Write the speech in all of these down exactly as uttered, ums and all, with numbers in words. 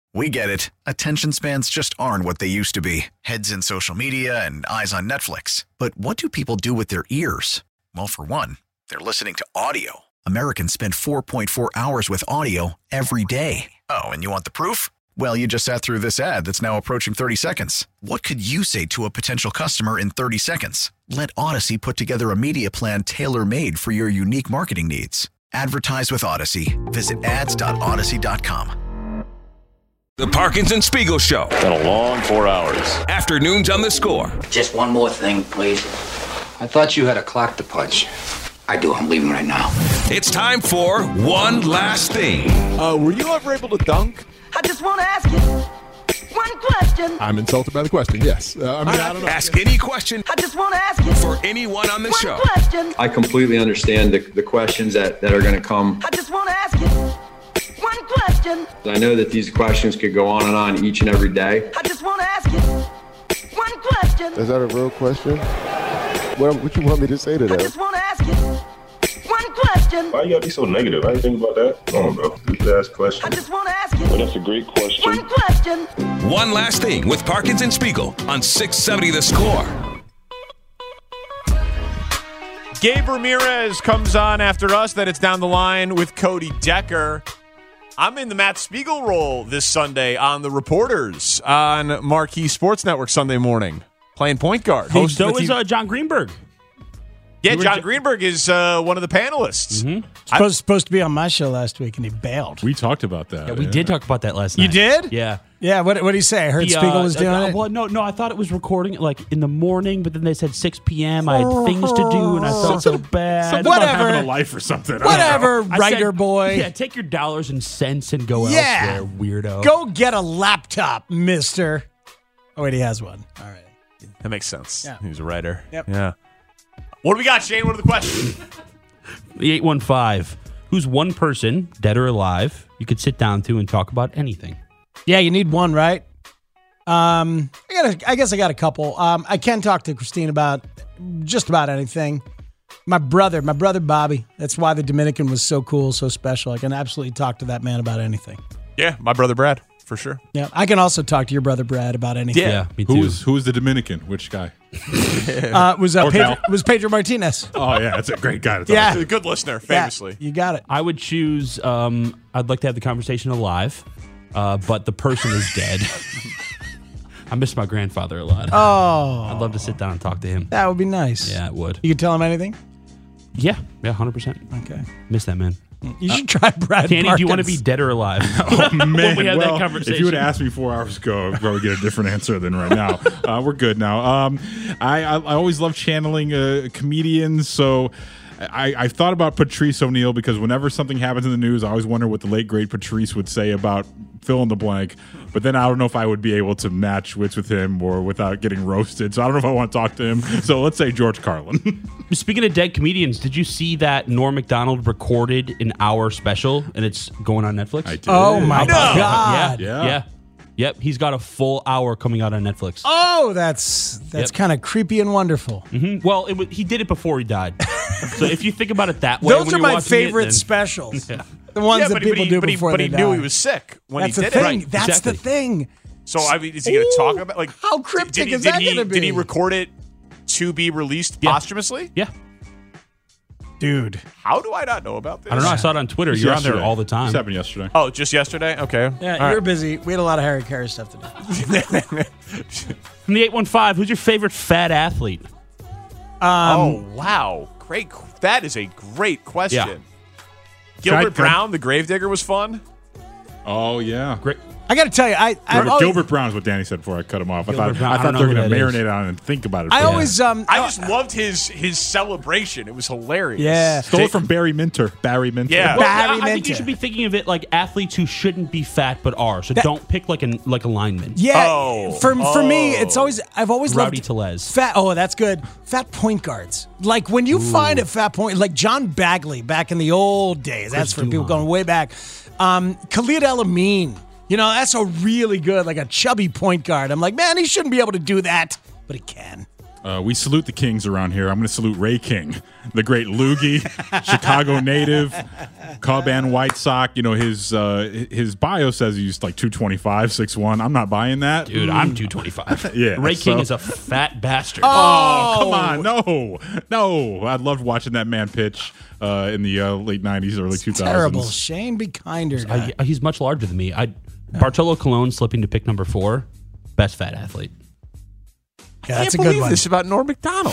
We get it. Attention spans just aren't what they used to be. Heads in social media and eyes on Netflix. But what do people do with their ears? Well, for one, they're listening to audio. Americans spend four point four hours with audio every day. Oh, and you want the proof? Well, you just sat through this ad that's now approaching thirty seconds. What could you say to a potential customer in thirty seconds? Let Odyssey put together a media plan tailor-made for your unique marketing needs. Advertise with Odyssey. Visit ads dot odyssey dot com. The Parkins and Spiegel Show. Been a long four hours. Afternoons on The Score. Just one more thing, please. I thought you had a clock to punch. I do. I'm leaving right now. It's time for One Last Thing. Uh, were you ever able to dunk? I just want to ask you one question. I'm insulted by the question, yes. Uh, I mean, I don't know. Ask any question I just want to ask you for anyone on the one show. question. I completely understand the, the questions that, that are going to come. I just want to ask you one question. I know that these questions could go on and on each and every day. I just want to ask you one question. Is that a real question? What, what you want me to say to I that? just want to ask you one question. Why you gotta be so negative? How you think about that? I don't know. You could ask questions. I just want to ask you Well, that's a great question. one question. One Last Thing with Parkins and Spiegel on six seventy The Score. Gabe Ramirez comes on after us. Then it's down the line with Cody Decker. I'm in the Matt Spiegel role this Sunday on The Reporters on Marquee Sports Network Sunday morning, playing point guard. Hey, Host so of the is T V uh, John Greenberg. yeah, you were John jo- Greenberg is uh, one of the panelists. Mm-hmm. Supposed, supposed to be on my show last week, and he bailed. We talked about that. Yeah, we did talk about that last night. You did? Yeah. Yeah, what what did he say? I heard The, uh, Spiegel was doing uh, it. Well, no, no, I thought it was recording it like in the morning, but then they said six p.m. I had things to do, and I felt so bad. Something Whatever. about having a life or something. I don't Whatever, I writer said, boy. Yeah, take your dollars and cents and go Yeah. elsewhere, weirdo. Go get a laptop, mister. Oh, wait, he has one. All right. That makes sense. Yeah. He was a writer. Yep. Yeah. What do we got, Shane? What are the questions? The eight one five. Who's one person, dead or alive, you could sit down to and talk about anything? Yeah, you need one, right? Um, I got. A, I guess I got a couple. Um, I can talk to Christine about just about anything. My brother, my brother Bobby. That's why the Dominican was so cool, so special. I can absolutely talk to that man about anything. Yeah, my brother Brad, for sure. Yeah, I can also talk to your brother Brad about anything. Yeah. me too. Who's who's the Dominican? Which guy? Uh, was uh, Or Pedro, Cal. was Pedro Martinez? Oh yeah, that's a great guy to talk Yeah. to. He's a good listener, Yeah, famously. you got it. I would choose, um, I'd like to have the conversation alive, uh, but the person is dead. I miss my grandfather a lot. Oh, I'd love to sit down and talk to him. that would be nice. Yeah, it would. You could tell him anything. Yeah, yeah, one hundred percent. Okay. Miss that man. You should try Brad. Danny, do you want to Parkins. be dead or alive? Oh man! When we had well, that conversation. if you would have asked me four hours ago, I'd probably get a different answer than right now. Uh, we're good now. Um, I, I I always love channeling uh, comedians, so. I, I've thought about Patrice O'Neal because whenever something happens in the news, I always wonder what the late great Patrice would say about fill in the blank. But then I don't know if I would be able to match wits with him or without getting roasted. So I don't know if I want to talk to him. So let's say George Carlin. Speaking of dead comedians, did you see that Norm Macdonald recorded an hour special and it's going on Netflix? I did. Oh my No. God! Yeah, Yeah. yeah, Yep, he's got a full hour coming out on Netflix. Oh, that's that's Yep. kind of creepy and wonderful. Mhm. Well, it was, he did it before he died. So if you think about it that way, Those when are you're my watching favorite it, then- specials. Yeah. The ones yeah, that but, people but he, do but he, before but they he die. knew he was sick when That's he the did thing. it. That's exactly. the thing. So I mean, is he going to talk about like How cryptic did he, is did that he, gonna be? Did he record it to be released Yeah. posthumously? Yeah. Dude. How do I not know about this? I don't know. I saw it on Twitter. Just You're on there yesterday. all the time. This happened yesterday. Oh, just yesterday? Okay. Yeah, All you're right. busy. We had a lot of Harry Carey stuff to do. From the eight one five, who's your favorite fat athlete? Um, oh, wow. Great. That is a great question. Yeah. Gilbert Can I- Brown, the Gravedigger, was fun. Oh yeah. Great. I got to tell you, I I Gilbert, always, Gilbert Brown is what Danny said before I cut him off. I Gilbert thought Brown, I I thought don't they were know going to who that is. marinate on it and think about it. I for a always um I just loved his his celebration. It was hilarious. yeah. Stole it from Barry Minter. Barry Minter. Yeah. Well, Barry I, I think Minter. you should be thinking of it like athletes who shouldn't be fat but are. So That- don't pick like an like a lineman. Yeah, Oh. for for me, Oh. it's always I've always Rowdy loved Tellez. fat. Oh, that's good. Fat point guards. Like when you find a fat point, like John Bagley back in the old days. That's for people Duhon. going way back. Um, Khalid El Amin. You know, that's a really good, like a chubby point guard. I'm like, man, he shouldn't be able to do that, but he can. Uh, we salute the Kings around here. I'm going to salute Ray King, the great loogie, Chicago native, Cub and White Sox. You know, his uh, his bio says he's like two twenty-five, six one. I'm not buying that. Dude, I'm two twenty-five. Yeah. Ray so- King is a fat bastard. Oh, come on. No. No. I loved watching that man pitch uh, in the uh, late nineties, early two thousands. Terrible. Shane, be kinder. guy. I, he's much larger than me. I Bartolo Colon slipping to pick number four. Best fat athlete. Yeah, that's I a can't good believe one. this about Norm Macdonald.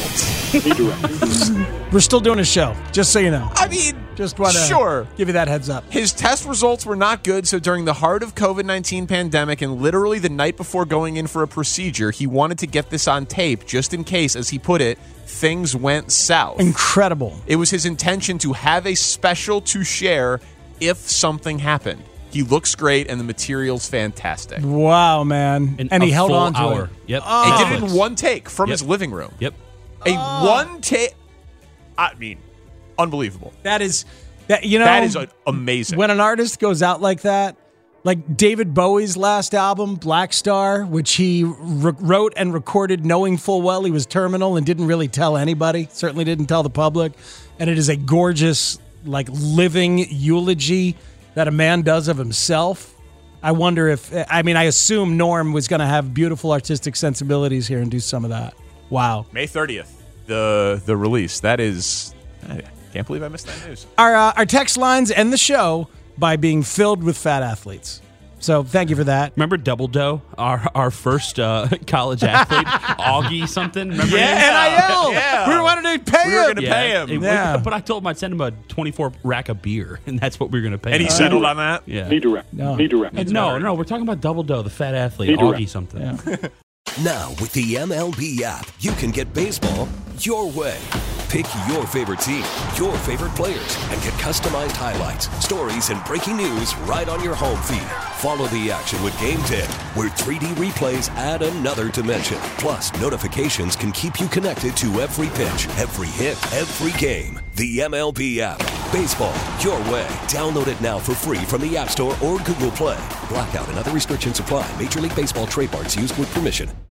We're still doing a show, just so you know. I mean, Just want to sure. give you that heads up. His test results were not good, so during the heart of COVID nineteen pandemic and literally the night before going in for a procedure, he wanted to get this on tape just in case, as he put it, things went south. Incredible. It was his intention to have a special to share if something happened. He looks great, and the material's fantastic. Wow, man. In and he a held full on to hour. it. Yep. He did it in one take from Yep. his living room. Yep. A one take. I mean, unbelievable. That is, that you know, That is uh, amazing. when an artist goes out like that, like David Bowie's last album, Black Star, which he re- wrote and recorded knowing full well he was terminal and didn't really tell anybody, certainly didn't tell the public. And it is a gorgeous, like, living eulogy that a man does of himself. I wonder if, I mean, I assume Norm was going to have beautiful artistic sensibilities here and do some of that. Wow. May thirtieth, the the release. That is, I can't believe I missed that news. Our, uh, our text lines end the show by being filled with fat athletes. So thank you for that. Remember Double Doe, our our first uh, college athlete, Augie something? Remember Yeah. him? N I L. Yeah. We wanted to pay We were him. going to pay him. it- Yeah. But I told him I'd send him a twenty-four rack of beer, and that's what we were going to pay And he him. settled on that? Yeah. Need to wrap. No. Need to wrap. No, no, we're talking about Double Doe, the fat athlete, Need to Augie wrap. something. Yeah. Now, with the M L B app, you can get baseball your way. Pick your favorite team, your favorite players, and get customized highlights, stories, and breaking news right on your home feed. Follow the action with Game Tip, where three D replays add another dimension. Plus, notifications can keep you connected to every pitch, every hit, every game. The M L B app. Baseball your way. Download it now for free from the App Store or Google Play. Blackout and other restrictions apply. Major League Baseball trademarks used with permission.